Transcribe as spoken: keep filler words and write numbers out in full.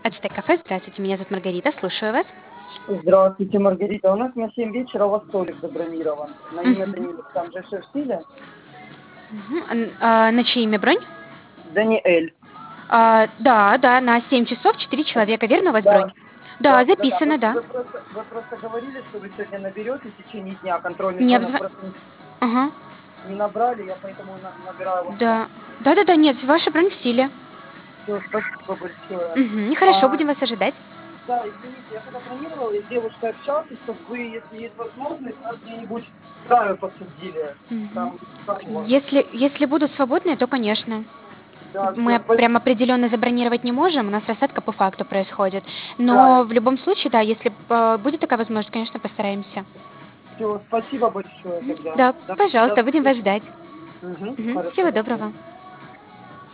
Ацтек кафе, здравствуйте, меня зовут Маргарита, слушаю вас. Здравствуйте, Маргарита. У нас на семь вечера у вас столик забронирован. На имя Мгм. Даниил. Там же шеф Силя. Мгм. А, н- а, на чье имя бронь? Даниэль. А, да, да, на семь часов четыре человека, верно у вас Да, бронь? Да, да, да, да. записано, Вы, да. вы просто, вы просто говорили, что вы сегодня наберете в течение дня контрольный Нет, звонок. зв- Просто не, ага, не набрали, я поэтому на- набираю вас да. снова. Да-да-да, нет, ваша бронь в силе. Все, спасибо большое. Мгм. Хорошо, А, будем вас ожидать. да, извините, я когда бронировал, я с девушкой общался, чтобы вы, если есть возможность, нас где-нибудь в краю подсудили. Мгм. Там, как у вас? Если, если будут свободные, то, конечно. Да, Мы все, прям спасибо. определенно забронировать не можем, у нас рассадка по факту происходит. Да, Но в любом случае, да, если э, будет такая возможность, конечно, постараемся. все, спасибо большое Мгм. тогда. Да, До, до пожалуйста, будем вас встречи. ждать. Мгм, Мгм. хорошо, Всего до свидания. доброго.